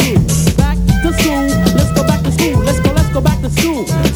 do? Back to school, let's go back to school, let's go back to school.